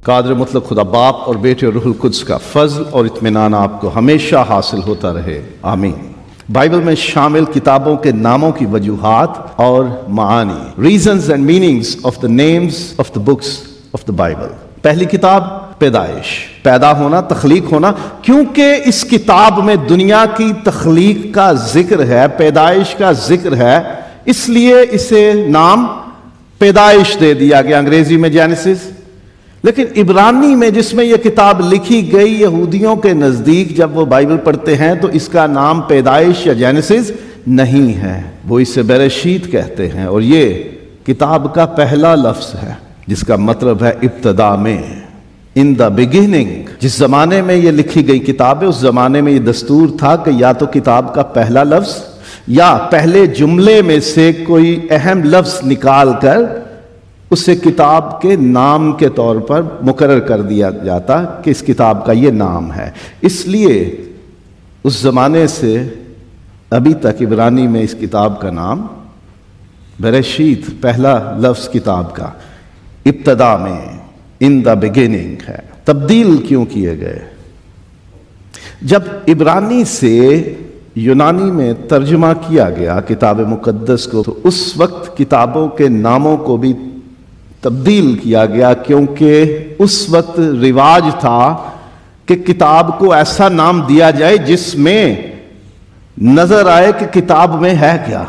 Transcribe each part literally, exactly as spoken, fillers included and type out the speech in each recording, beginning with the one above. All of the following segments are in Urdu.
قادر مطلق خدا باپ اور بیٹے اور روح القدس کا فضل اور اطمینان آپ کو ہمیشہ حاصل ہوتا رہے، آمین۔ بائبل میں شامل کتابوں کے ناموں کی وجوہات اور معانی، reasons and meanings of the names of the books of the Bible. پہلی کتاب پیدائش، پیدا ہونا، تخلیق ہونا، کیونکہ اس کتاب میں دنیا کی تخلیق کا ذکر ہے، پیدائش کا ذکر ہے، اس لیے اسے نام پیدائش دے دیا گیا، انگریزی میں جینیسس۔ لیکن عبرانی میں جس میں یہ کتاب لکھی گئی، یہودیوں کے نزدیک جب وہ بائبل پڑھتے ہیں تو اس کا نام پیدائش یا جینیسس نہیں ہے، وہ اسے بریشیت کہتے ہیں، اور یہ کتاب کا پہلا لفظ ہے جس کا مطلب ہے ابتدا میں، ان دا بگننگ۔ جس زمانے میں یہ لکھی گئی کتاب ہے، اس زمانے میں یہ دستور تھا کہ یا تو کتاب کا پہلا لفظ یا پہلے جملے میں سے کوئی اہم لفظ نکال کر اسے کتاب کے نام کے طور پر مقرر کر دیا جاتا کہ اس کتاب کا یہ نام ہے۔ اس لیے اس زمانے سے ابھی تک عبرانی میں اس کتاب کا نام بریشیت، پہلا لفظ کتاب کا، ابتدا میں، ان دا بگننگ ہے۔ تبدیل کیوں کیے گئے؟ جب عبرانی سے یونانی میں ترجمہ کیا گیا کتاب مقدس کو، تو اس وقت کتابوں کے ناموں کو بھی تبدیل کیا گیا، کیونکہ اس وقت رواج تھا کہ کتاب کو ایسا نام دیا جائے جس میں نظر آئے کہ کتاب میں ہے کیا،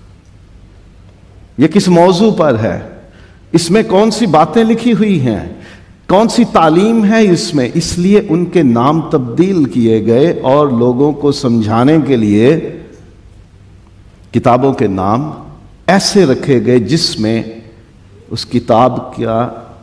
یہ کس موضوع پر ہے، اس میں کون سی باتیں لکھی ہوئی ہیں، کون سی تعلیم ہے اس میں۔ اس لیے ان کے نام تبدیل کیے گئے اور لوگوں کو سمجھانے کے لیے کتابوں کے نام ایسے رکھے گئے جس میں اس کتاب کا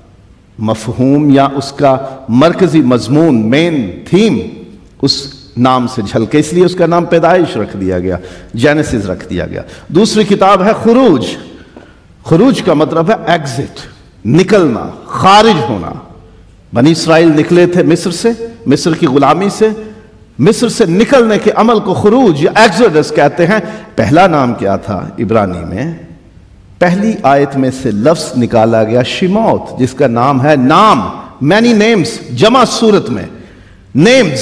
مفہوم یا اس کا مرکزی مضمون، مین تھیم اس نام سے جھلکے، اس لیے اس کا نام پیدائش رکھ دیا گیا، جینیسس رکھ دیا گیا۔ دوسری کتاب ہے خروج۔ خروج کا مطلب ہے ایگزٹ، نکلنا، خارج ہونا۔ بنی اسرائیل نکلے تھے مصر سے، مصر کی غلامی سے، مصر سے نکلنے کے عمل کو خروج یا ایگزوڈس کہتے ہیں۔ پہلا نام کیا تھا عبرانی میں؟ پہلی آیت میں سے لفظ نکالا گیا شموت، جس کا نام ہے نام، مینی نیمز، جمع صورت میں نیمز۔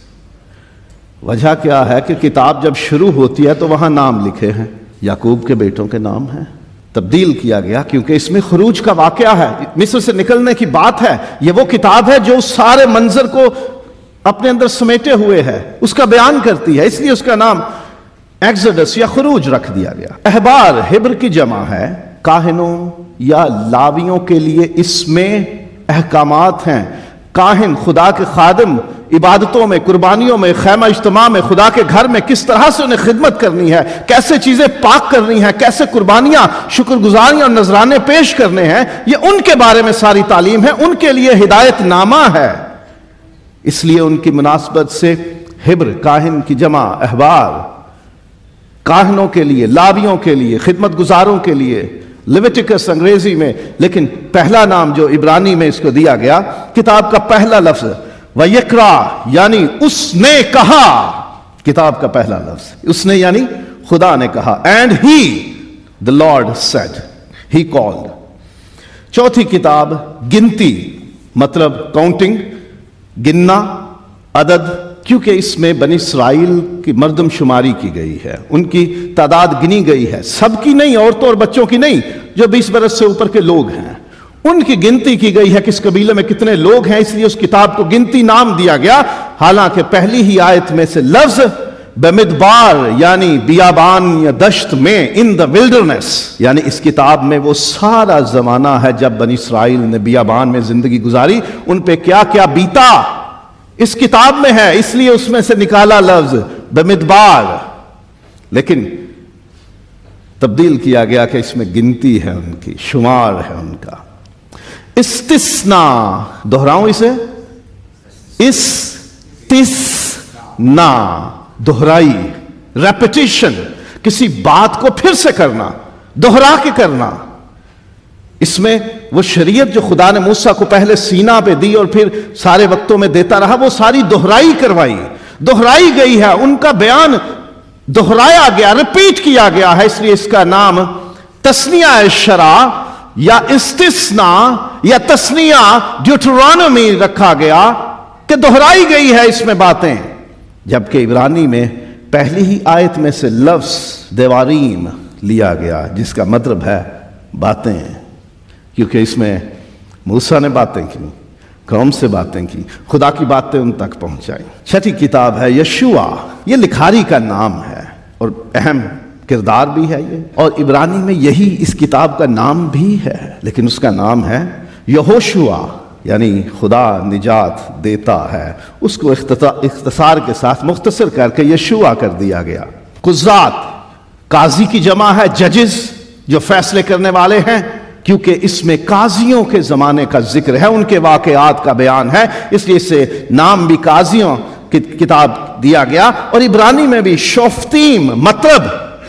وجہ کیا ہے کہ کتاب جب شروع ہوتی ہے تو وہاں نام لکھے ہیں، یعقوب کے بیٹوں کے نام ہیں۔ تبدیل کیا گیا کیونکہ اس میں خروج کا واقعہ ہے، مصر سے نکلنے کی بات ہے۔ یہ وہ کتاب ہے جو سارے منظر کو اپنے اندر سمیٹے ہوئے ہے، اس کا بیان کرتی ہے، اس لیے اس کا نام ایگزوڈس یا خروج رکھ دیا گیا۔ احبار ہبر کی جمع ہے، کاہنوں یا لاویوں کے لیے اس میں احکامات ہیں۔ کاہن، خدا کے خادم، عبادتوں میں، قربانیوں میں، خیمہ اجتماع میں، خدا کے گھر میں کس طرح سے انہیں خدمت کرنی ہے، کیسے چیزیں پاک کرنی ہیں، کیسے قربانیاں، شکر گزاریاں اور نذرانے پیش کرنے ہیں، یہ ان کے بارے میں ساری تعلیم ہے، ان کے لیے ہدایت نامہ ہے۔ اس لیے ان کی مناسبت سے ہبر، کاہن کی جمع، احبار، کاہنوں کے لیے، لاویوں کے لیے، خدمت گزاروں کے لیے، لیویٹیکس انگریزی میں، لیکن پہلا نام جو عبرانی میں اس کو دیا گیا، کتاب کا پہلا لفظ وَيَقْرَأَ یعنی اس نے کہا، کتاب کا پہلا لفظ اس نے یعنی خدا نے کہا، and he the Lord said, he called۔ چوتھی کتاب گنتی، مطلب کاؤنٹنگ، گننا، عدد، کیونکہ اس میں بنی اسرائیل کی مردم شماری کی گئی ہے، ان کی تعداد گنی گئی ہے، سب کی نہیں، عورتوں اور بچوں کی نہیں، جو بیس برس سے اوپر کے لوگ ہیں، ان کی گنتی کی گئی ہے، کس قبیلے میں کتنے لوگ ہیں، اس لیے اس کتاب کو گنتی نام دیا گیا۔ حالانکہ پہلی ہی آیت میں سے لفظ بمدبار یعنی بیابان یا دشت میں، ان دا ولڈرنس، یعنی اس کتاب میں وہ سارا زمانہ ہے جب بنی اسرائیل نے بیابان میں زندگی گزاری، ان پہ کیا کیا بیتا اس کتاب میں ہے، اس لیے اس میں سے نکالا لفظ بمدبار۔ لیکن تبدیل کیا گیا کہ اس میں گنتی ہے، ان کی شمار ہے ان کا۔ استثناء، دہراؤں اسے، استثناء، دہرائی، ریپیٹیشن، کسی بات کو پھر سے کرنا، دہرا کے کرنا۔ اس میں وہ شریعت جو خدا نے موسیٰ کو پہلے سینا پہ دی اور پھر سارے وقتوں میں دیتا رہا، وہ ساری دہرائی کروائی، دہرائی گئی ہے، ان کا بیان دہرایا گیا، ریپیٹ کیا گیا ہے، اس لیے اس کا نام تثنیہ شرع یا استثنا یا تسنیہ ڈیوٹرانومی رکھا گیا کہ دہرائی گئی ہے اس میں باتیں، جبکہ عبرانی میں پہلی ہی آیت میں سے لفظ دیواریم لیا گیا جس کا مطلب ہے باتیں، کیونکہ اس میں موسیٰ نے باتیں کی، قوم سے باتیں کی، خدا کی باتیں ان تک پہنچائی۔ چھٹی کتاب ہے یشوع، یہ لکھاری کا نام ہے اور اہم کردار بھی ہے یہ، اور عبرانی میں یہی اس کتاب کا نام بھی ہے، لیکن اس کا نام ہے یہوشوا، یعنی خدا نجات دیتا ہے۔ اس کو اختصار کے ساتھ مختصر کر کے یشوع کر دیا گیا۔ قضات قاضی کی جمع ہے، ججز جو فیصلے کرنے والے ہیں، کیونکہ اس میں قاضیوں کے زمانے کا ذکر ہے، ان کے واقعات کا بیان ہے، اس لیے اسے نام بھی قاضیوں کی کتاب دیا گیا۔ اور عبرانی میں بھی شوفتیم مطلب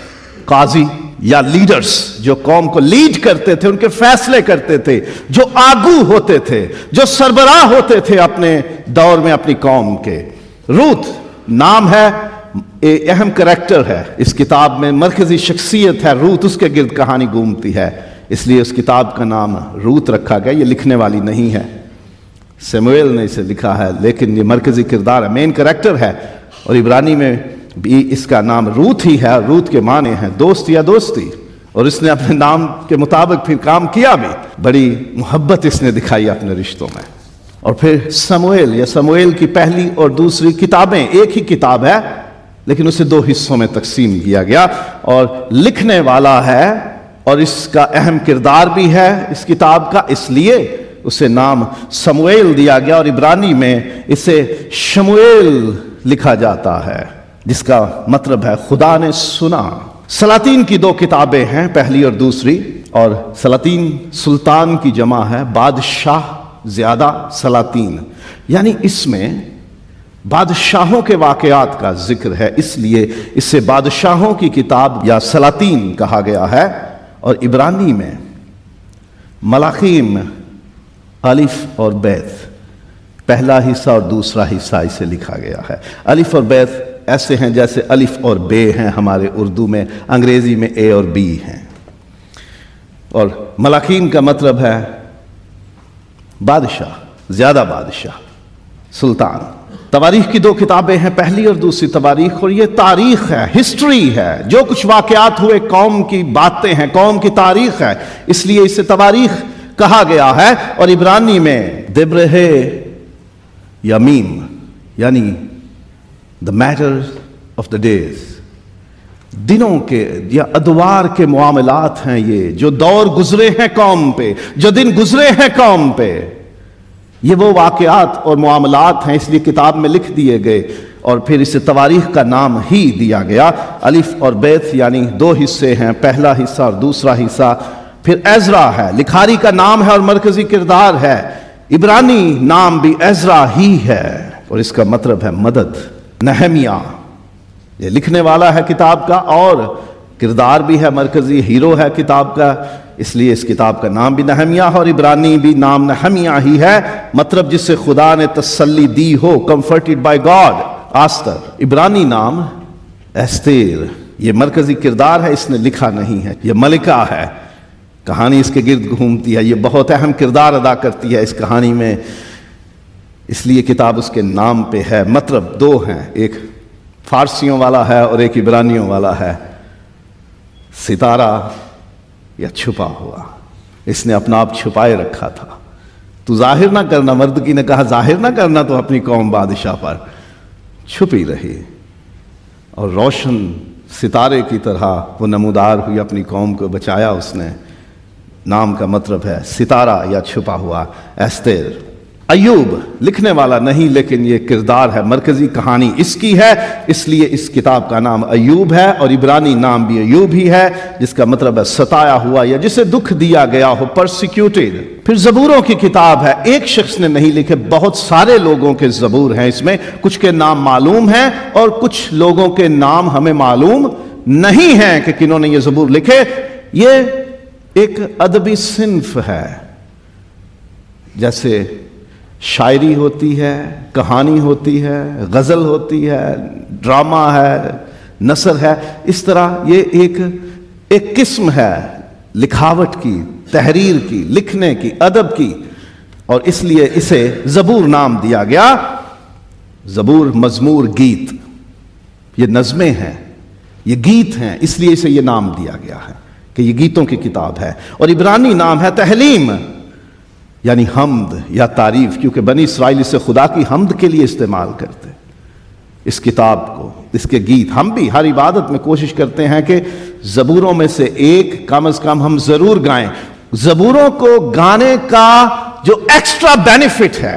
قاضی یا لیڈرز جو قوم کو لیڈ کرتے تھے، ان کے فیصلے کرتے تھے، جو آگو ہوتے تھے، جو سربراہ ہوتے تھے اپنے دور میں اپنی قوم کے۔ روت نام ہے، اہم کریکٹر ہے اس کتاب میں، مرکزی شخصیت ہے روت، اس کے گرد کہانی گھومتی ہے، اس لیے اس کتاب کا نام روت رکھا گیا۔ یہ لکھنے والی نہیں ہے، سیموئیل نے اسے لکھا ہے، لیکن یہ مرکزی کردار ہے، مین کریکٹر ہے، اور عبرانی میں بھی اس کا نام روت ہی ہے۔ روت کے معنی ہیں دوست یا دوستی، اور اس نے اپنے نام کے مطابق پھر کام کیا بھی، بڑی محبت اس نے دکھائی اپنے رشتوں میں۔ اور پھر سموئیل یا سموئیل کی پہلی اور دوسری کتابیں ایک ہی کتاب ہے، لیکن اسے دو حصوں میں تقسیم کیا گیا، اور لکھنے والا ہے اور اس کا اہم کردار بھی ہے اس کتاب کا، اس لیے اسے نام سموئیل دیا گیا، اور عبرانی میں اسے شموئیل لکھا جاتا ہے، جس کا مطلب ہے خدا نے سنا۔ سلاطین کی دو کتابیں ہیں، پہلی اور دوسری، اور سلاطین سلطان کی جمع ہے، بادشاہ زیادہ سلاطین، یعنی اس میں بادشاہوں کے واقعات کا ذکر ہے، اس لیے اسے بادشاہوں کی کتاب یا سلاطین کہا گیا ہے۔ اور عبرانی میں ملاخیم الف اور بیت، پہلا حصہ اور دوسرا حصہ اسے لکھا گیا ہے۔ الف اور بیت ایسے ہیں جیسے الف اور بے ہیں ہمارے اردو میں، انگریزی میں اے اور بی ہیں۔ اور ملاخیم کا مطلب ہے بادشاہ، زیادہ بادشاہ، سلطان۔ تواریخ کی دو کتابیں ہیں، پہلی اور دوسری تواریخ، اور یہ تاریخ ہے، ہسٹری ہے، جو کچھ واقعات ہوئے قوم کی باتیں ہیں، قوم کی تاریخ ہے، اس لیے اسے تواریخ کہا گیا ہے۔ اور عبرانی میں دبرہ یمیم یعنی the matters of the days، دنوں کے یا ادوار کے معاملات ہیں، یہ جو دور گزرے ہیں قوم پہ، جو دن گزرے ہیں قوم پہ، یہ وہ واقعات اور معاملات ہیں، اس لیے کتاب میں لکھ دیے گئے، اور پھر اسے تواریخ کا نام ہی دیا گیا۔ الف اور بیت یعنی دو حصے ہیں، پہلا حصہ اور دوسرا حصہ۔ پھر عزرا ہے، لکھاری کا نام ہے اور مرکزی کردار ہے، عبرانی نام بھی عزرا ہی ہے، اور اس کا مطلب ہے مدد۔ نہمیہ یہ لکھنے والا ہے کتاب کا، اور کردار بھی ہے، مرکزی ہیرو ہے کتاب کا، اس لیے اس کتاب کا نام بھی نہمیہ، اور عبرانی بھی نام نہمیہ ہی ہے، مطلب جس سے خدا نے تسلی دی ہو، comforted by God۔ آستر عبرانی نام ایستیر، یہ مرکزی کردار ہے، اس نے لکھا نہیں ہے، یہ ملکہ ہے، کہانی اس کے گرد گھومتی ہے، یہ بہت اہم کردار ادا کرتی ہے اس کہانی میں، اس لیے کتاب اس کے نام پہ ہے۔ مطلب دو ہیں، ایک فارسیوں والا ہے اور ایک عبرانیوں والا ہے۔ ستارہ یا چھپا ہوا، اس نے اپنا آپ چھپائے رکھا تھا، تو ظاہر نہ کرنا، مردکی نے کہا ظاہر نہ کرنا تو اپنی قوم بادشاہ پر، چھپی رہی، اور روشن ستارے کی طرح وہ نمودار ہوئی، اپنی قوم کو بچایا اس نے۔ نام کا مطلب ہے ستارہ یا چھپا ہوا۔ ایستر ایوب لکھنے والا نہیں، لیکن یہ کردار ہے، مرکزی کہانی اس کی ہے، اس لیے اس کتاب کا نام ایوب ہے، اور عبرانی نام بھی ایوب ہی ہے، جس کا مطلب ہے ستایا ہوا یا جسے دکھ دیا گیا ہو، پرسیکیوٹیڈ۔ پھر زبوروں کی کتاب ہے، ایک شخص نے نہیں لکھے، بہت سارے لوگوں کے زبور ہیں، اس میں کچھ کے نام معلوم ہیں اور کچھ لوگوں کے نام ہمیں معلوم نہیں ہیں کہ کنہوں نے یہ زبور لکھے۔ یہ ایک ادبی صنف ہے، جیسے شاعری ہوتی ہے، کہانی ہوتی ہے، غزل ہوتی ہے، ڈرامہ ہے، نثر ہے، اس طرح یہ ایک ایک قسم ہے لکھاوٹ کی، تحریر کی، لکھنے کی، ادب کی، اور اس لیے اسے زبور نام دیا گیا۔ زبور مزمور گیت، یہ نظمیں ہیں، یہ گیت ہیں، اس لیے اسے یہ نام دیا گیا ہے کہ یہ گیتوں کی کتاب ہے۔ اور عبرانی نام ہے تحلیم، یعنی حمد یا تعریف، کیونکہ بنی اسرائیل اسے خدا کی حمد کے لیے استعمال کرتے اس کتاب کو، اس کے گیت۔ ہم بھی ہر عبادت میں کوشش کرتے ہیں کہ زبوروں میں سے ایک کم از کم ہم ضرور گائیں۔ زبوروں کو گانے کا جو ایکسٹرا بینیفٹ ہے،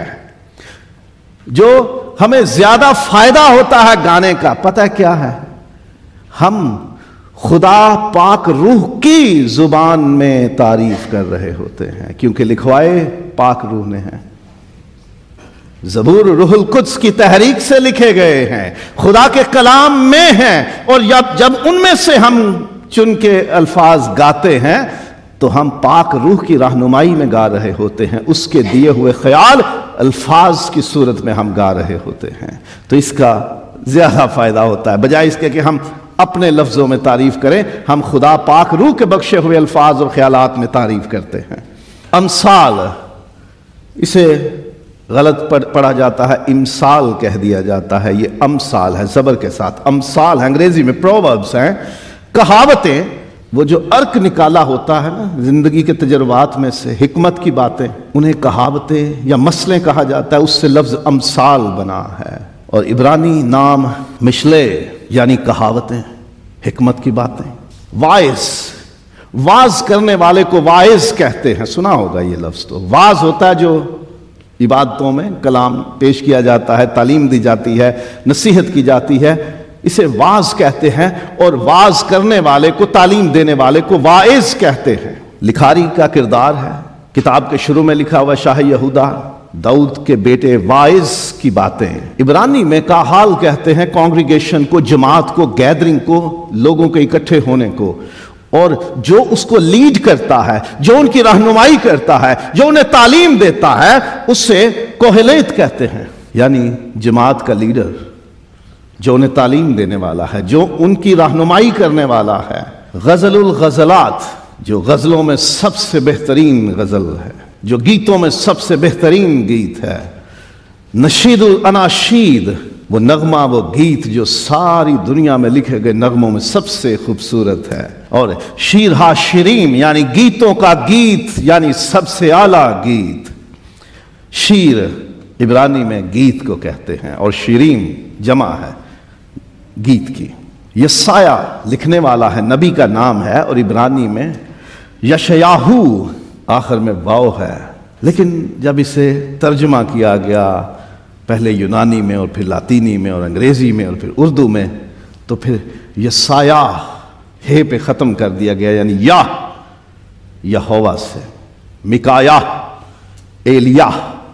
جو ہمیں زیادہ فائدہ ہوتا ہے گانے کا، پتہ ہے کیا ہے؟ ہم خدا پاک روح کی زبان میں تعریف کر رہے ہوتے ہیں، کیونکہ لکھوائے پاک روح نے ہیں۔ زبور روح القدس کی تحریک سے لکھے گئے ہیں، خدا کے کلام میں ہیں، اور جب جب ان میں سے ہم چن کے الفاظ گاتے ہیں تو ہم پاک روح کی رہنمائی میں گا رہے ہوتے ہیں، اس کے دیے ہوئے خیال الفاظ کی صورت میں ہم گا رہے ہوتے ہیں۔ تو اس کا زیادہ فائدہ ہوتا ہے، بجائے اس کے کہ ہم اپنے لفظوں میں تعریف کریں، ہم خدا پاک روح کے بخشے ہوئے الفاظ اور خیالات میں تعریف کرتے ہیں۔ امثال، اسے غلط پڑھا جاتا ہے، امثال کہہ دیا جاتا ہے، یہ امثال ہے زبر کے ساتھ، امثال ہے، انگریزی میں پرووربس ہیں، کہاوتیں۔ وہ جو ارک نکالا ہوتا ہے نا زندگی کے تجربات میں سے، حکمت کی باتیں، انہیں کہاوتیں یا مثلیں کہا جاتا ہے، اس سے لفظ امثال بنا ہے۔ اور عبرانی نام مشلے یعنی کہاوتیں، حکمت کی باتیں۔ واعظ، واعظ کرنے والے کو واعظ کہتے ہیں، سنا ہوگا یہ لفظ تو۔ واعظ ہوتا ہے جو عبادتوں میں کلام پیش کیا جاتا ہے، تعلیم دی جاتی ہے، نصیحت کی جاتی ہے، اسے واعظ کہتے ہیں۔ اور واعظ کرنے والے کو، تعلیم دینے والے کو واعظ کہتے ہیں۔ لکھاری کا کردار ہے، کتاب کے شروع میں لکھا ہوا شاہ یہودا داؤد کے بیٹے واعظ کی باتیں۔ عبرانی میں کاہال کہتے ہیں کانگریگیشن کو، جماعت کو، گیدرنگ کو، لوگوں کے اکٹھے ہونے کو، اور جو اس کو لیڈ کرتا ہے، جو ان کی رہنمائی کرتا ہے، جو انہیں تعلیم دیتا ہے، اس سے کوہلیت کہتے ہیں، یعنی جماعت کا لیڈر، جو انہیں تعلیم دینے والا ہے، جو ان کی رہنمائی کرنے والا ہے۔ غزل الغزلات، جو غزلوں میں سب سے بہترین غزل ہے، جو گیتوں میں سب سے بہترین گیت ہے۔ نشید الاناشید، وہ نغمہ، وہ گیت جو ساری دنیا میں لکھے گئے نغموں میں سب سے خوبصورت ہے۔ اور شیرہا شیرین، یعنی گیتوں کا گیت، یعنی سب سے اعلیٰ گیت۔ شیر عبرانی میں گیت کو کہتے ہیں، اور شیرین جمع ہے گیت کی۔ یسایہ لکھنے والا ہے، نبی کا نام ہے، اور عبرانی میں یشیاہو، آخر میں واو ہے، لیکن جب اسے ترجمہ کیا گیا پہلے یونانی میں اور پھر لاطینی میں اور انگریزی میں اور پھر اردو میں، تو پھر یسایہ ہے پہ ختم کر دیا گیا، یعنی یا یہوہ سے۔ مکایا، ایلیا،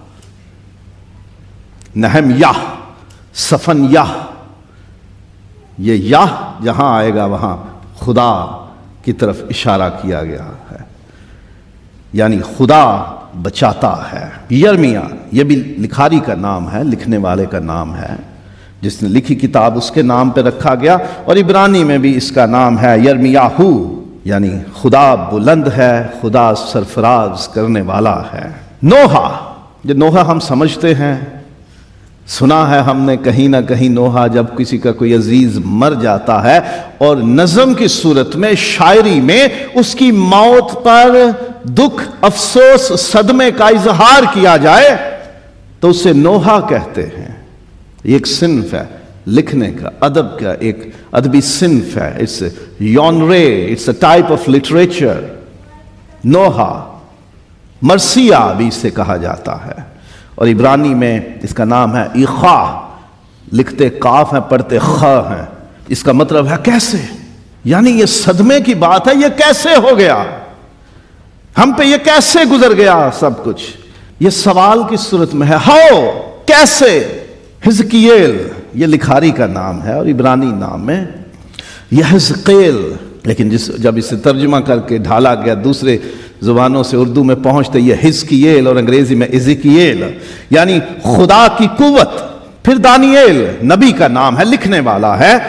نہمیہ، صفنیہ، یہ یا جہاں آئے گا وہاں خدا کی طرف اشارہ کیا گیا ہے، یعنی خدا بچاتا ہے۔ یرمیہ، یہ بھی لکھاری کا نام ہے، لکھنے والے کا نام ہے، جس نے لکھی کتاب اس کے نام پہ رکھا گیا۔ اور عبرانی میں بھی اس کا نام ہے یرمیاہو، یعنی خدا بلند ہے، خدا سرفراز کرنے والا ہے۔ نوحہ، یہ نوحہ ہم سمجھتے ہیں، سنا ہے ہم نے کہیں نہ کہیں نوحہ، جب کسی کا کوئی عزیز مر جاتا ہے اور نظم کی صورت میں، شاعری میں اس کی موت پر دکھ، افسوس، صدمے کا اظہار کیا جائے تو اسے نوحہ کہتے ہیں۔ یہ ایک صنف ہے لکھنے کا، ادب کا ایک ادبی صنف ہے۔ It's genre, it's a type of literature. نوحہ، مرثیہ بھی اسے کہا جاتا ہے، اور عبرانی میں اس کا نام ہے ایخا، لکھتے کاف ہیں پڑھتے خ ہیں۔ اس کا مطلب ہے کیسے، یعنی یہ صدمے کی بات ہے، یہ کیسے ہو گیا، ہم پہ یہ کیسے گزر گیا سب کچھ، یہ سوال کی صورت میں ہے۔ ہاؤ، کیسے۔ حزقیل، یہ لکھاری کا نام ہے، اور عبرانی نام ہے یحزقیل، لیکن جس جب اسے ترجمہ کر کے ڈھالا گیا دوسرے زبانوں سے اردو میں پہنچتے، یہ حزقیل، اور انگریزی میں ایزیکیل، یعنی خدا کی قوت۔ پھر دانییل، نبی کا نام ہے، لکھنے والا ہے،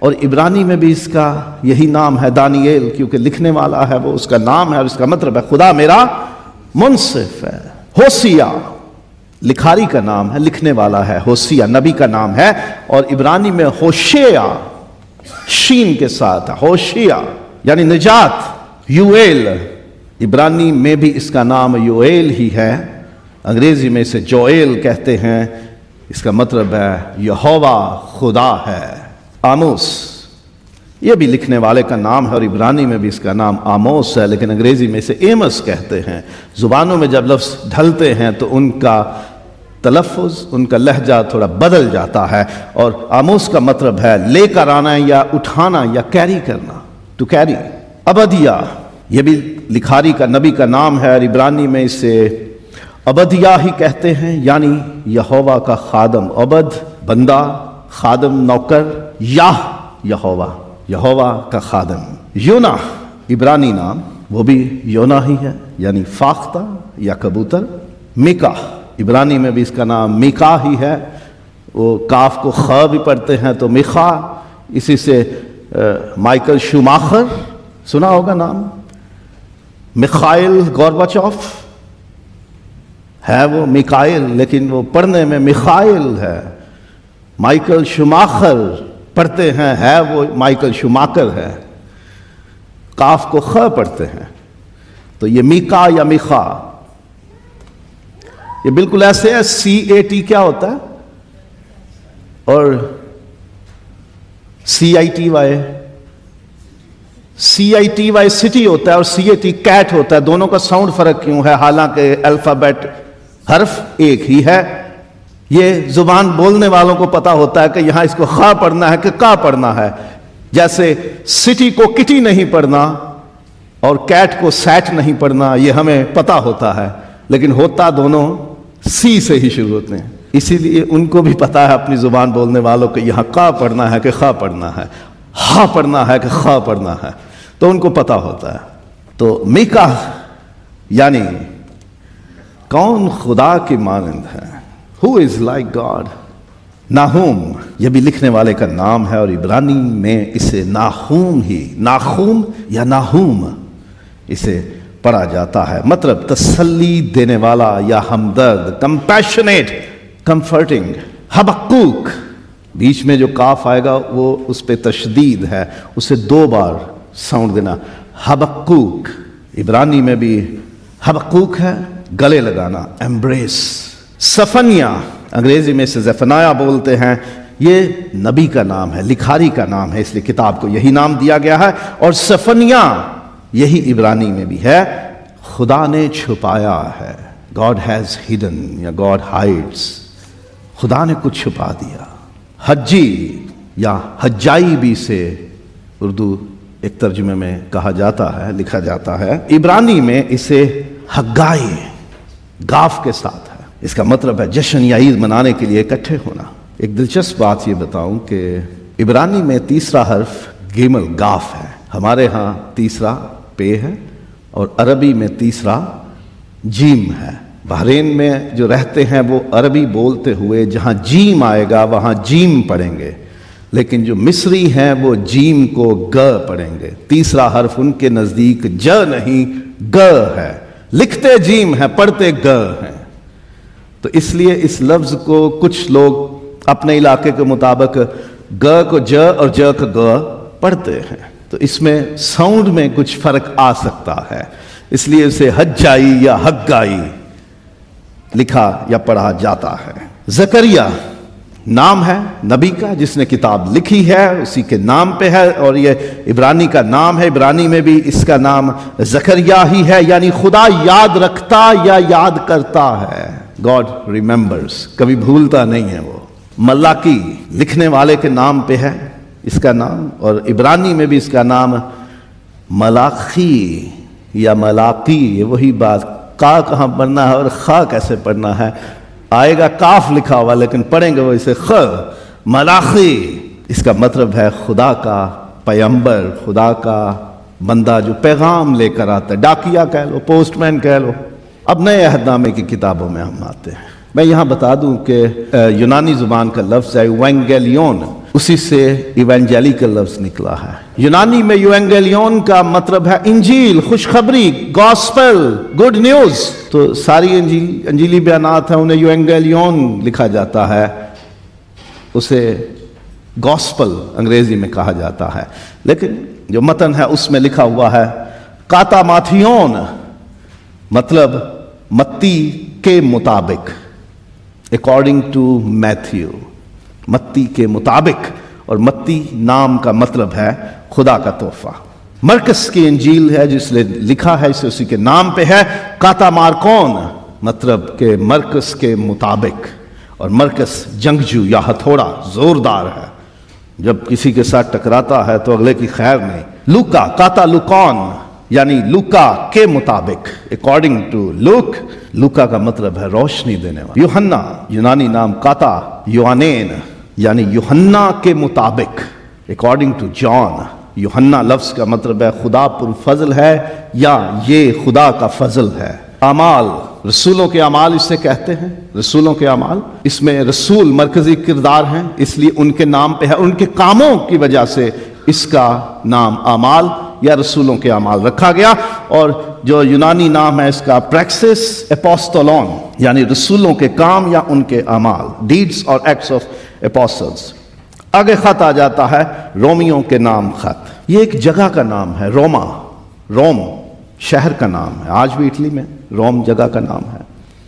اور عبرانی میں بھی اس کا یہی نام ہے دانیل، کیونکہ لکھنے والا ہے وہ، اس کا نام ہے اور اس کا مطلب ہے خدا میرا منصف ہے۔ ہوسیا لکھاری کا نام ہے، لکھنے والا ہے ہوسیا نبی کا نام ہے، اور عبرانی میں ہوشیہ شین کے ساتھ ہوشیہ یعنی نجات۔ یویل عبرانی میں بھی اس کا نام یویل ہی ہے، انگریزی میں اسے جویل کہتے ہیں، اس کا مطلب ہے یہوہ خدا ہے۔ آموس یہ بھی لکھنے والے کا نام ہے اور عبرانی میں بھی اس کا نام آموس ہے، لیکن انگریزی میں اسے ایمس کہتے ہیں۔ زبانوں میں جب لفظ ڈھلتے ہیں تو ان کا تلفظ، ان کا لہجہ تھوڑا بدل جاتا ہے، اور آموس کا مطلب ہے لے کر آنا یا اٹھانا یا کیری کرنا، ٹو کیری۔ ابدیہ یہ بھی لکھاری کا نبی کا نام ہے اور عبرانی میں اسے ابدیہ ہی کہتے ہیں، یعنی یہوہ کا خادم۔ عبد بندہ، خادم نوکر، یاہ یہوہ یہوہ کا خادم۔ یونا عبرانی نام وہ بھی یونا ہی ہے، یعنی فاختہ یا کبوتر۔ میکا عبرانی میں بھی اس کا نام میکا ہی ہے، وہ کاف کو خ بھی پڑھتے ہیں تو میخا۔ اسی سے مائیکل شوماخر سنا ہوگا نام، میخائل گورباچوف ہے وہ میکائل، لیکن وہ پڑھنے میں میخائل ہے۔ مائیکل شوماخر پڑھتے ہیں، ہے وہ مائیکل شوماکر ہے، کاف کو خ پڑھتے ہیں، تو یہ میکا یا میخا یہ بالکل ایسے ہے۔ سی اے ٹی کیا ہوتا ہے اور C I T Y, C I T Y city ہوتا ہے اور سی اے ٹی کیٹ ہوتا ہے، دونوں کا ساؤنڈ فرق کیوں ہے؟ حالانکہ الفابیٹ حرف ایک ہی ہے۔ یہ زبان بولنے والوں کو پتا ہوتا ہے کہ یہاں اس کو خا پڑھنا ہے کہ کا پڑھنا ہے، جیسے سٹی کو کٹی نہیں پڑھنا اور کیٹ کو سیٹ نہیں پڑھنا، یہ ہمیں پتا ہوتا ہے، لیکن ہوتا دونوں سی سے ہی شروع ہوتے ہیں۔ اسی لیے ان کو بھی پتا ہے اپنی زبان بولنے والوں کہ یہاں کا پڑھنا ہے کہ خا پڑھنا ہے، ہا پڑھنا ہے کہ خا پڑھنا ہے، تو ان کو پتا ہوتا ہے۔ تو میکا یعنی کون خدا کی مانند ہے، Who is like God؟ ناہوم یہ بھی لکھنے والے کا نام ہے اور عبرانی میں اسے ناہوم ہی، ناخوم یا ناہوم اسے پڑھا جاتا ہے، مطلب تسلی دینے والا یا ہمدرد، کمپیشنیٹ، کمفرٹنگ۔ حبقوق بیچ میں جو کاف آئے گا وہ اس پہ تشدید ہے، اسے دو بار ساؤنڈ دینا، حبقوق۔ عبرانی میں بھی حبقوق ہے، گلے لگانا، ایمبریس۔ سفنیا انگریزی میں سے زفنایا بولتے ہیں، یہ نبی کا نام ہے، لکھاری کا نام ہے، اس لیے کتاب کو یہی نام دیا گیا ہے۔ اور سفنیا یہی عبرانی میں بھی ہے، خدا نے چھپایا ہے، God has hidden یا God hides، خدا نے کچھ چھپا دیا۔ حجی یا حجائی بھی سے اردو ایک ترجمے میں کہا جاتا ہے، لکھا جاتا ہے، عبرانی میں اسے حگائی گاف کے ساتھ ہے، اس کا مطلب ہے جشن یا عید منانے کے لیے اکٹھے ہونا۔ ایک دلچسپ بات یہ بتاؤں کہ عبرانی میں تیسرا حرف گیمل گاف ہے، ہمارے ہاں تیسرا پے ہے اور عربی میں تیسرا جیم ہے۔ بحرین میں جو رہتے ہیں وہ عربی بولتے ہوئے جہاں جیم آئے گا وہاں جیم پڑھیں گے، لیکن جو مصری ہیں وہ جیم کو گ پڑھیں گے۔ تیسرا حرف ان کے نزدیک ج نہیں گ ہے، لکھتے جیم ہے پڑھتے گ ہیں، تو اس لیے اس لفظ کو کچھ لوگ اپنے علاقے کے مطابق گ کو ج اور ج کو گ پڑھتے ہیں، تو اس میں ساؤنڈ میں کچھ فرق آ سکتا ہے، اس لیے اسے حجائی یا حگائی لکھا یا پڑھا جاتا ہے۔ زکریا نام ہے نبی کا جس نے کتاب لکھی ہے، اسی کے نام پہ ہے، اور یہ عبرانی کا نام ہے، عبرانی میں بھی اس کا نام زکریا ہی ہے، یعنی خدا یاد رکھتا یا یاد کرتا ہے، God remembers، کبھی بھولتا نہیں ہے وہ۔ ملاکی لکھنے والے کے نام پہ ہے اس کا نام، اور عبرانی میں بھی اس کا نام ملاخی یا ملاقی، یہ وہی بات، کا کہاں پڑھنا ہے اور خا کیسے پڑھنا ہے، آئے گا کاف لکھا ہوا لیکن پڑھیں گے وہ اسے خ۔ ملاخی اس کا مطلب ہے خدا کا پیغمبر، خدا کا بندہ جو پیغام لے کر آتا ہے، ڈاکیا کہہ لو، پوسٹ مین کہہ لو۔ اب نئے عہد نامے کی کتابوں میں ہم آتے ہیں، میں یہاں بتا دوں کہ یونانی زبان کا لفظ ہے وینگیلیون، उसी से इवेंजेलिकल लफ्ज निकला है। यूनानी में यूएंगेलियन का मतलब है इंजील, खुशखबरी, गॉस्पेल, गुड न्यूज। तो सारी अंजील अंजीली बयानात है उन्हें यूएंगेलियन लिखा जाता है, उसे गॉस्पेल अंग्रेजी में कहा जाता है। लेकिन जो मतन है उसमें लिखा हुआ है कातामाथियोन, मतलब मत्ती के मुताबिक, अकॉर्डिंग टू मैथ्यू, मत्ती के मुताबिक। और मत्ती नाम का मतलब है खुदा का तोहफा। मरकस की इंजील है जिसने लिखा है इसे उसी के नाम पे है। कातामार्कोन मतलब के मरकस के मुताबिक, और मरकस जंगजू या हथौड़ा जोरदार है, जब किसी के साथ टकराता है तो अगले की खैर नहीं। लूका कातालुकॉन यानी लूका के मुताबिक, अकॉर्डिंग टू लूक। लूका का मतलब है रोशनी देने वाला। यूहन्ना यूनानी नाम काता योआनेन यानी यूहन्ना के मुताबिक, अकॉर्डिंग टू जॉन। यूहन्ना लफ्ज का मतलब है खुदा पुरफजल है या ये खुदा का फजल है। अमाल, रसूलों के अमाल इसे कहते हैं, रसूलों के अमाल। इसमें रसूल मरकजी किरदार हैं, इसलिए उनके नाम पे है, उनके कामों की वजह से इसका नाम अमाल या रसूलों के अमाल रखा गया। और जो यूनानी नाम है इसका प्रैक्सिस एपोस्टोलॉन यानी रसूलों के काम या उनके अमाल, डीड्स और एक्ट्स ऑफ एपोस्टल्स। आगे खत आ जाता है रोमियों के नाम खत। ये एक जगह का नाम है, रोमा, रोम शहर का नाम है। आज भी इटली में रोम जगह का नाम है।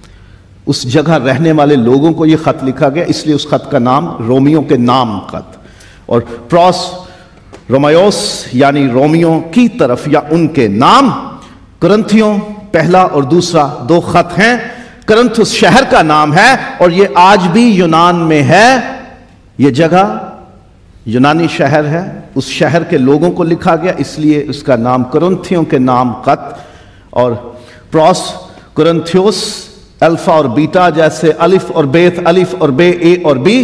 उस जगह रहने वाले लोगों को यह खत लिखा गया, इसलिए उस खत का नाम रोमियों के नाम खत। और प्रोस रोमायोस यानी रोमियों की तरफ या उनके नाम। करंथियों पहला और दूसरा दो खत हैं। करंथुस शहर का नाम है और ये आज भी यूनान में है। ये जगह यूनानी शहर है, उस शहर के लोगों को लिखा गया, इसलिए उसका नाम करंथियों के नाम खत। और प्रोस करंथियोस अल्फा और बीटा, जैसे अलिफ और बेत, अलिफ और बे, ए और बी,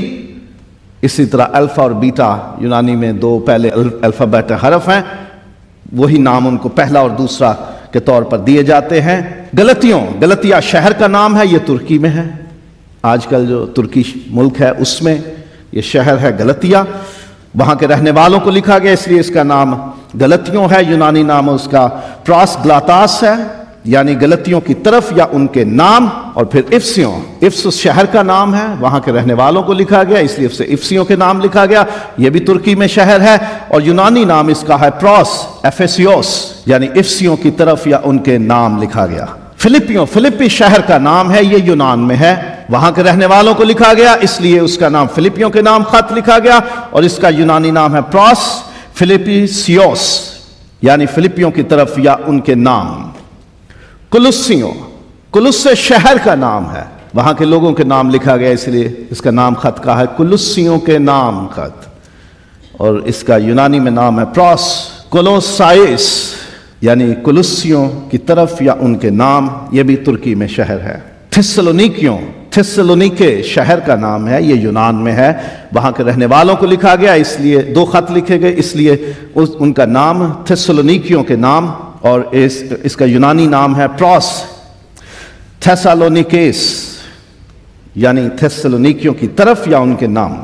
इसी तरह अल्फा और बीटा यूनानी में दो पहले अल्फाबेट हरफ हैं, वही नाम उनको पहला और दूसरा के तौर पर दिए जाते हैं। गलतियों, गलतिया शहर का नाम है, ये तुर्की में है। आजकल जो तुर्की मुल्क है उसमें ये शहर है गलतिया। वहां के रहने वालों को लिखा गया, इसलिए इसका नाम गलतियों है। यूनानी नाम उसका प्रास ग्लातास है यानी गलतियों की तरफ या उनके नाम। और फिर इफ्सियों, इफ्सुस शहर का नाम है, वहां के रहने वालों को लिखा गया, इसलिए उसे इफ्सियों के नाम लिखा गया। यह भी तुर्की में शहर है। और यूनानी नाम इसका है प्रोस एफेसियोस यानी इफ्सियों की तरफ या उनके नाम लिखा गया। फिलिपियों, फिलिपी शहर का नाम है, ये यूनान में है, वहां के रहने वालों को लिखा गया, इसलिए उसका नाम फिलिपियों के नाम खत लिखा गया। और इसका यूनानी नाम है प्रोस फिलिपिसियोस यानी फिलिपियों की तरफ या उनके नाम। कुलुस्सियों, कुलुस्से शहर का नाम है, वहां के लोगों के नाम लिखा गया, इसलिए इसका नाम खत का है कुलुस्सियों के नाम खत। और इसका यूनानी में नाम है प्रोस कोलोसाइस यानी कुलुस्सियों की तरफ या उनके नाम। यह भी तुर्की में शहर है। थिस्सलुनीकियों, थिस्सलुनीके शहर का नाम है, ये यूनान में है, वहां के रहने वालों को लिखा गया, इसलिए दो खत लिखे गए, इसलिए उस उनका नाम थिस्सलुनीकियों के नाम। और इस इसका यूनानी नाम है प्रोस थेसालोनिकेस यानी थिस्सलुनीकियों की तरफ या उनके नाम।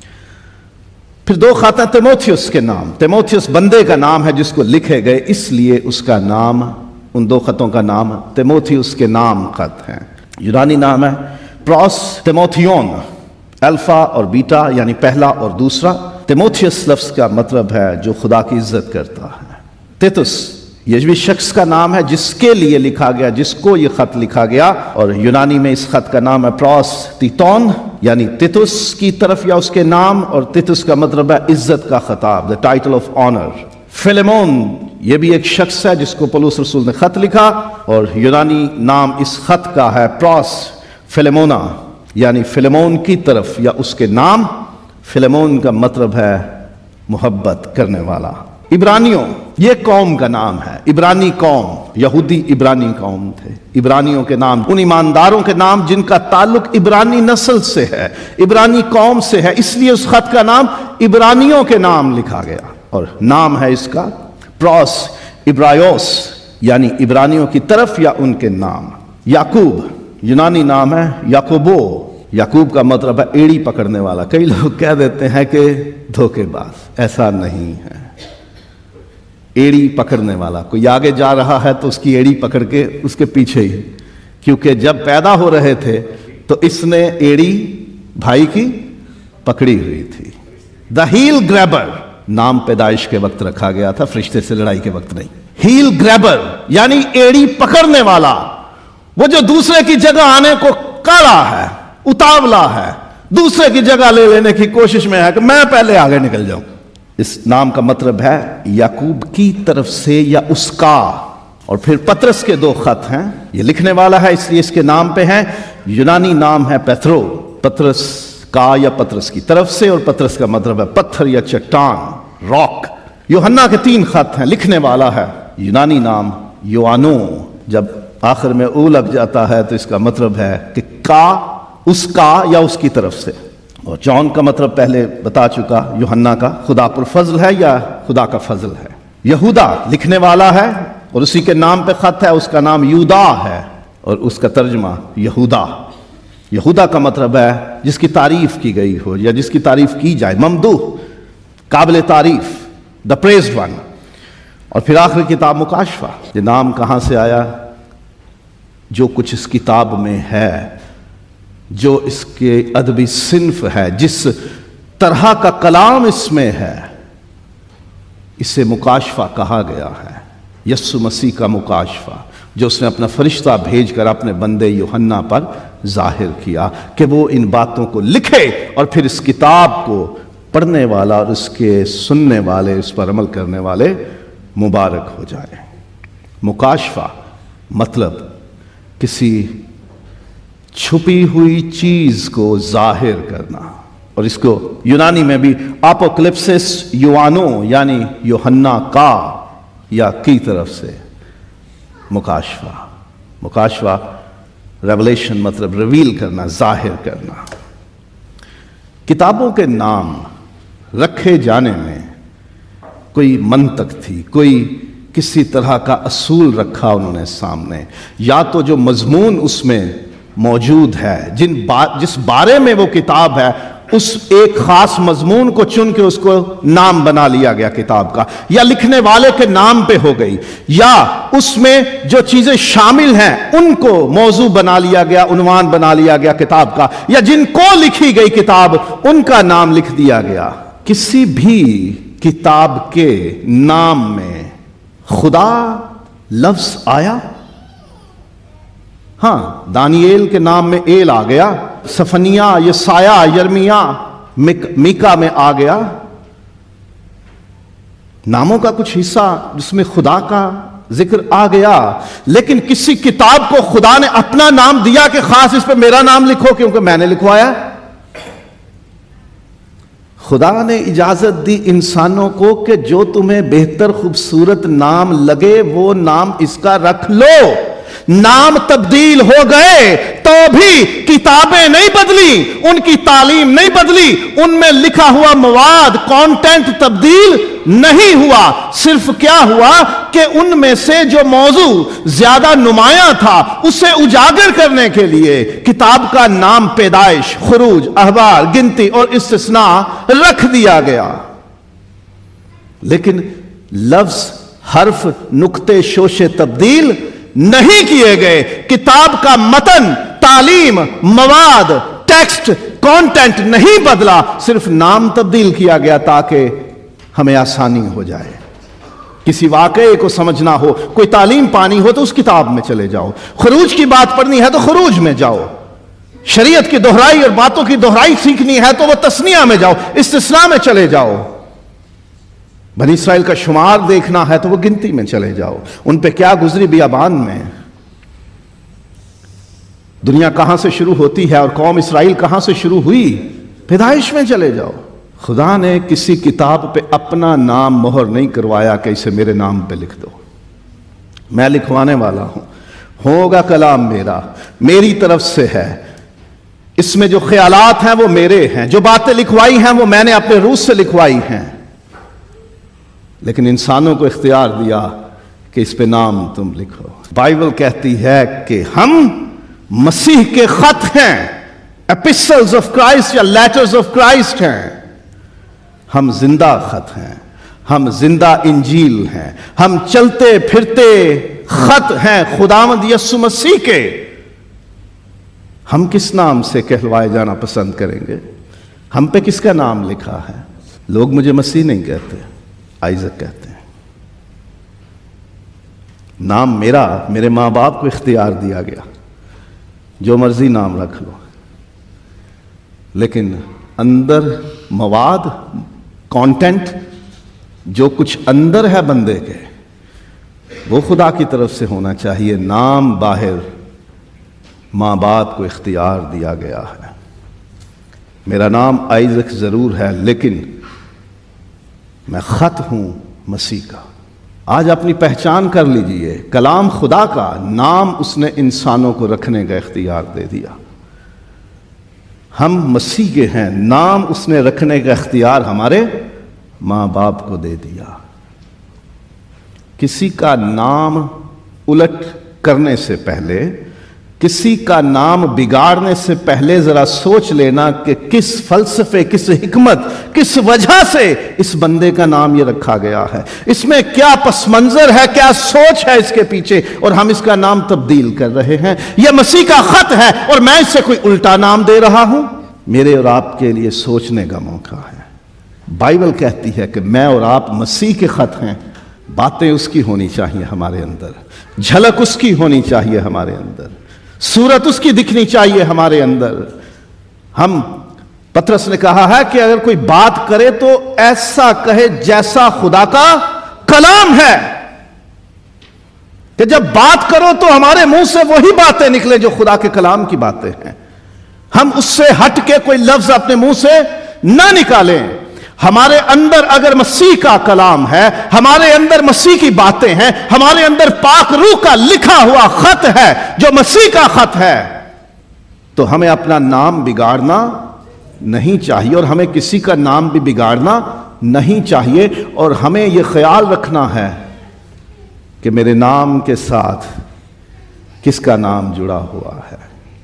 फिर दो खत हैं तिमोथियस के नाम। तिमोथियस बंदे का नाम है जिसको लिखे गए, इसलिए उसका नाम, उन दो खतों का नाम तिमोथियस के नाम खत है। यूनानी नाम है प्रोस तिमोथियोन, अल्फा और बीटा यानी पहला और दूसरा। तिमोथियस लफ्ज का मतलब है जो खुदा की इज्जत करता है। तितुस ये भी शख्स का नाम है जिसके लिए लिखा गया, जिसको ये खत लिखा गया। और यूनानी में इस खत का नाम है प्रोस तीतोन यानी तितुस की तरफ या उसके नाम। और तितुस का मतलब है इज्जत का खिताब, the title of honour. Philemon ये भी एक शख्स है जिसको पौलुस रसूल ने खत लिखा। और यूनानी नाम इस खत का है प्रोस फिलेमोना यानी फिलेमोन की तरफ या उसके नाम। फिलेमोन का मतलब है मोहब्बत करने वाला। इब्रानियों ये कौम का नाम है, इब्रानी कौम, यहूदी इब्रानी कौम थे। इब्रानियों के नाम उन ईमानदारों के नाम जिनका ताल्लुक इब्रानी नस्ल से है, इब्रानी कौम से है, इसलिए उस खत का नाम इब्रानियों के नाम लिखा गया। और नाम है इसका प्रोस इब्रायोस यानी इब्रानियों की तरफ या उनके नाम। याकूब यूनानी नाम है याकोबो याकूब का मतलब है एड़ी पकड़ने वाला। कई लोग कह देते हैं कि धोखेबाज, ऐसा नहीं है। एड़ी पकड़ने वाला, कोई आगे जा रहा है तो उसकी एड़ी पकड़ के उसके पीछे ही, क्योंकि जब पैदा हो रहे थे तो इसने एड़ी भाई की पकड़ी हुई थी। द हील ग्रैबर नाम पैदाइश के वक्त रखा गया था, फरिश्ते से लड़ाई के वक्त नहीं। हील ग्रैबर यानी एड़ी पकड़ने वाला, वो जो दूसरे की जगह आने को काला है, उतावला है, दूसरे की जगह ले लेने की कोशिश में है कि मैं पहले आगे निकल जाऊं। इस नाम का मतलब है याकूब की तरफ से या उसका। और फिर पतरस के दो खत हैं, ये लिखने वाला है इसलिए इसके नाम पे हैं। यूनानी नाम है पेत्रो, पतरस का या पतरस की तरफ से, और पतरस का मतलब है पत्थर या चट्टान, रॉक। यूहन्ना के तीन खत हैं, लिखने वाला है यूनानी नाम योआनो। जब आखिर में ऊ लग जाता है तो इसका मतलब है कि का, उसका या उसकी तरफ से। और जॉन का मतलब पहले बता चुका, यूहन्ना का खुदा पर फजल है या खुदा का फजल है। यहूदा लिखने वाला है और उसी के नाम पे खत है, उसका नाम यूदा है और उसका तर्जमा यहूदा। यहूदा का मतलब है जिसकी तारीफ की गई हो या जिसकी तारीफ की जाए, ममदूह, काबिल तारीफ, द प्रेज्ड वन। और फिर आखिरी किताब मुकाशफा। ये नाम कहाँ से आया? जो कुछ इस किताब में है, जो इसके अदबी सिन्फ है, जिस तरह का कलाम इसमें है, इसे मुकाशफा कहा गया है। यस्सु मसीह का मुकाशफा, जो उसने अपना फरिश्ता भेजकर अपने बंदे यूहन्ना पर जाहिर किया कि वो इन बातों को लिखे और फिर इस किताब को पढ़ने वाला और उसके सुनने वाले, इस पर अमल करने वाले मुबारक हो जाए। मुकाशफा मतलब किसी छुपी हुई चीज को जाहिर करना, और इसको यूनानी में भी अपोकलिप्सिस युआनो यानी यूहन्ना का या की तरफ से मुकाशफा। मुकाशफा रेवलेशन मतलब रिवील करना, जाहिर करना। किताबों के नाम रखे जाने में कोई मंतक थी, कोई किसी तरह का असूल रखा उन्होंने सामने। या तो जो मजमून उसमें मौजूद है, जिन बा, जिस बारे में वो किताब है, उस एक खास मजमून को चुन के उसको नाम बना लिया गया किताब का, या लिखने वाले के नाम पे हो गई, या उसमें जो चीजें शामिल हैं उनको मौजू बना लिया गया, उन्वान बना लिया गया किताब का, या जिनको लिखी गई किताब उनका नाम लिख दिया गया। किसी भी किताब के नाम में खुदा लफ्ज आया? हाँ, दानिएल के नाम में एल आ गया, सफनिया, यसाया, यर्मिया, मीका में आ गया। नामों का कुछ हिस्सा जिसमें खुदा का जिक्र आ गया, लेकिन किसी किताब को खुदा ने अपना नाम दिया कि खास इस पे मेरा नाम लिखो क्योंकि मैंने लिखवाया। खुदा ने इजाजत दी इंसानों को कि जो तुम्हें बेहतर खूबसूरत नाम लगे वो नाम इसका रख लो। नाम तब्दील हो गए तो भी किताबें नहीं बदली, उनकी तालीम नहीं बदली, उनमें लिखा हुआ मवाद, कंटेंट तब्दील नहीं हुआ। सिर्फ क्या हुआ कि उनमें से जो मौजू ज्यादा नुमाया था उसे उजागर करने के लिए किताब का नाम पैदाइश, खुरूज, अहबार, गिनती और इस्तिस्ना रख दिया गया। लेकिन लफ्ज, हर्फ, नुक्ते, शोशे तब्दील नहीं किए गए। किताब का मतन, तालीम, मवाद, टेक्स्ट, कंटेंट नहीं बदला, सिर्फ नाम तब्दील किया गया ताकि हमें आसानी हो जाए। किसी वाकये को समझना हो, कोई तालीम पानी हो तो उस किताब में चले जाओ। खुरूज की बात पढ़नी है तो खुरूज में जाओ। शरीयत की दोहराई और बातों की दोहराई सीखनी है तो वो तस्निया में जाओ, इस्तिस्ना में चले जाओ। बनी इस्राइल का शुमार देखना है तो वो गिनती में चले जाओ। उन पे क्या गुजरी बियाबान में, दुनिया कहां से शुरू होती है और कौम इस्राइल कहां से शुरू हुई, पैदाइश में चले जाओ। खुदा ने किसी किताब पे अपना नाम मोहर नहीं करवाया कि इसे मेरे नाम पे लिख दो, मैं लिखवाने वाला हूं, होगा कलाम मेरा, मेरी तरफ से है। इसमें जो ख्यालात हैं वो मेरे हैं, जो बातें लिखवाई हैं वो मैंने अपने रूह से लिखवाई हैं। लेकिन इंसानों को इख्तियार दिया कि इस पे नाम तुम लिखो। बाइबल कहती है कि हम मसीह के खत हैं, ایپسٹلز آف کرائسٹ یا لیٹرز آف کرائسٹ ہیں. ہم زندہ خط ہیں, ہم زندہ انجیل ہیں, ہم چلتے پھرتے خط ہیں خداوند یسوع مسیح کے. ہم کس نام سے کہلوائے جانا پسند کریں گے؟ ہم پہ کس کا نام لکھا ہے؟ لوگ مجھے مسیح نہیں کہتے, آئزک کہتے ہیں. نام میرا میرے ماں باپ کو اختیار دیا گیا, جو مرضی نام رکھ لو, لیکن اندر مواد, کانٹینٹ, جو کچھ اندر ہے بندے کے, وہ خدا کی طرف سے ہونا چاہیے. نام باہر ماں باپ کو اختیار دیا گیا ہے. میرا نام آئزک ضرور ہے, لیکن میں خط ہوں مسیح کا. آج اپنی پہچان کر لیجئے, کلام خدا کا نام اس نے انسانوں کو رکھنے کا اختیار دے دیا. ہم مسیح کے ہیں, نام اس نے رکھنے کا اختیار ہمارے ماں باپ کو دے دیا. کسی کا نام الٹ کرنے سے پہلے, کسی کا نام بگاڑنے سے پہلے ذرا سوچ لینا کہ کس فلسفے, کس حکمت, کس وجہ سے اس بندے کا نام یہ رکھا گیا ہے. اس میں کیا پس منظر ہے, کیا سوچ ہے اس کے پیچھے, اور ہم اس کا نام تبدیل کر رہے ہیں. یہ مسیح کا خط ہے اور میں اس سے کوئی الٹا نام دے رہا ہوں. میرے اور آپ کے لیے سوچنے کا موقع ہے. بائبل کہتی ہے کہ میں اور آپ مسیح کے خط ہیں. باتیں اس کی ہونی چاہیے ہمارے اندر, جھلک اس کی ہونی چاہیے ہمارے اندر, صورت اس کی دکھنی چاہیے ہمارے اندر. ہم پطرس نے کہا ہے کہ اگر کوئی بات کرے تو ایسا کہے جیسا خدا کا کلام ہے, کہ جب بات کرو تو ہمارے منہ سے وہی باتیں نکلے جو خدا کے کلام کی باتیں ہیں. ہم اس سے ہٹ کے کوئی لفظ اپنے منہ سے نہ نکالیں. ہمارے اندر اگر مسیح کا کلام ہے, ہمارے اندر مسیح کی باتیں ہیں, ہمارے اندر پاک روح کا لکھا ہوا خط ہے جو مسیح کا خط ہے, تو ہمیں اپنا نام بگاڑنا نہیں چاہیے, اور ہمیں کسی کا نام بھی بگاڑنا نہیں چاہیے. اور ہمیں یہ خیال رکھنا ہے کہ میرے نام کے ساتھ کس کا نام جڑا ہوا ہے.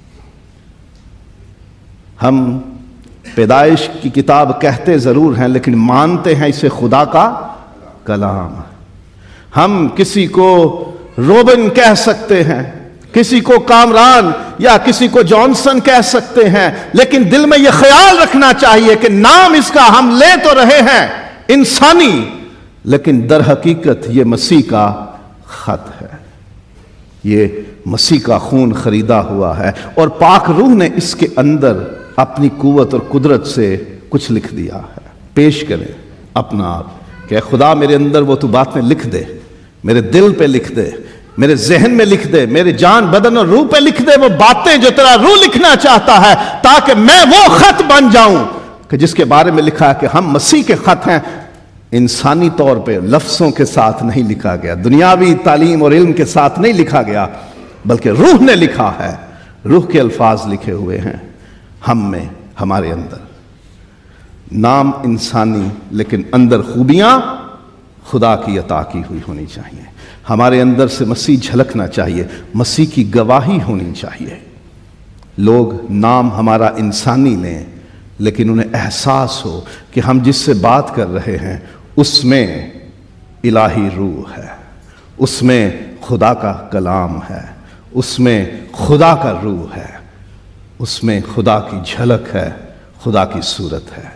ہم پیدائش کی کتاب کہتے ضرور ہیں, لیکن مانتے ہیں اسے خدا کا کلام. ہم کسی کو روبن کہہ سکتے ہیں, کسی کو کامران یا کسی کو جانسن کہہ سکتے ہیں, لیکن دل میں یہ خیال رکھنا چاہیے کہ نام اس کا ہم لے تو رہے ہیں انسانی, لیکن در حقیقت یہ مسیح کا خط ہے. یہ مسیح کا خون خریدا ہوا ہے, اور پاک روح نے اس کے اندر اپنی قوت اور قدرت سے کچھ لکھ دیا ہے. پیش کریں اپنا آپ کہ خدا میرے اندر وہ تو باتیں لکھ دے, میرے دل پہ لکھ دے, میرے ذہن میں لکھ دے, میرے جان بدن اور روح پہ لکھ دے وہ باتیں جو تیرا روح لکھنا چاہتا ہے, تاکہ میں وہ خط بن جاؤں کہ جس کے بارے میں لکھا ہے کہ ہم مسیح کے خط ہیں. انسانی طور پہ لفظوں کے ساتھ نہیں لکھا گیا, دنیاوی تعلیم اور علم کے ساتھ نہیں لکھا گیا, بلکہ روح نے لکھا ہے. روح کے الفاظ لکھے ہوئے ہیں ہم میں, ہمارے اندر. نام انسانی, لیکن اندر خوبیاں خدا کی عطا کی ہوئی ہونی چاہیے. ہمارے اندر سے مسیح جھلکنا چاہیے, مسیح کی گواہی ہونی چاہیے. لوگ نام ہمارا انسانی لیں, لیکن انہیں احساس ہو کہ ہم جس سے بات کر رہے ہیں اس میں الہی روح ہے, اس میں خدا کا کلام ہے, اس میں خدا کا روح ہے, اس میں خدا کی جھلک ہے, خدا کی صورت ہے.